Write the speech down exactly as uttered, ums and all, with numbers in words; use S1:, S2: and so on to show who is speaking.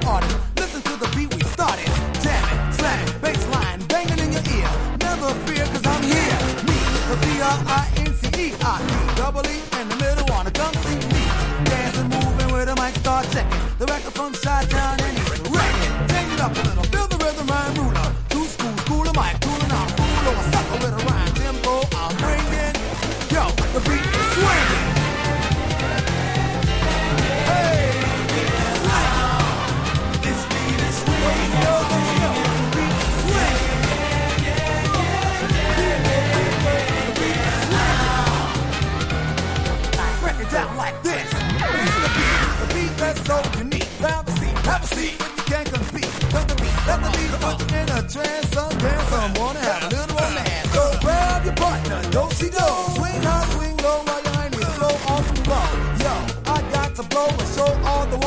S1: artist. Listen to the beat we started. Jam it, slam it, bass line, banging in your ear. Never fear, cause I'm here. Me, the B R I N C E. I see double E in the middle, wanna come see me. Dancing, moving with a mic, start checking. The record from Chi-Town and he's ready. Change it up a little, feel the rhythm, rhyme ruler. Two school, school of mic, cooling out, fool or a sucker with a rhyme tempo. I'm bringing, yo, the beat is swinging. Hey, this beat is swinging. Yo, yo, yo, the beat is swinging. The beat is swinging. Break it down like this. Here's the beat, the beat that's so unique. Have a seat, have a seat, but you can't compete. Cause the beat, let the leader put you in a trance.